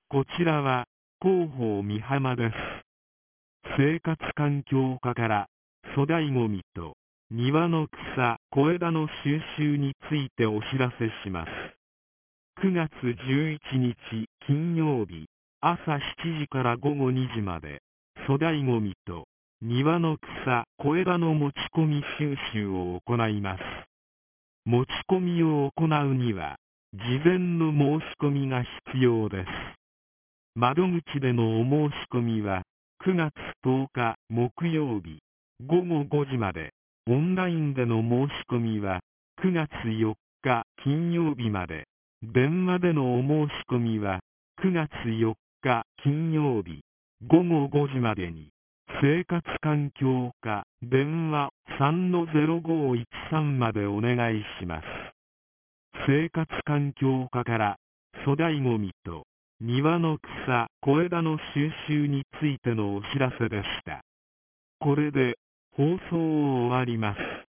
こちらは広報美浜です。生活環境課から粗大ごみと庭の草・小枝の収集についてお知らせします。9月11日金曜日朝7時から午後2時まで粗大ごみと庭の草・小枝の持ち込み収集を行います。持ち込みを行うには事前の申し込みが必要です。窓口でのお申し込みは9月10日木曜日午後5時まで、オンラインでの申し込みは9月4日金曜日まで、電話でのお申し込みは9月4日金曜日午後5時までに、生活環境課電話 3-0513 までお願いします。生活環境課から粗大ごみと庭の草・小枝の収集についてのお知らせでした。これで放送を終わります。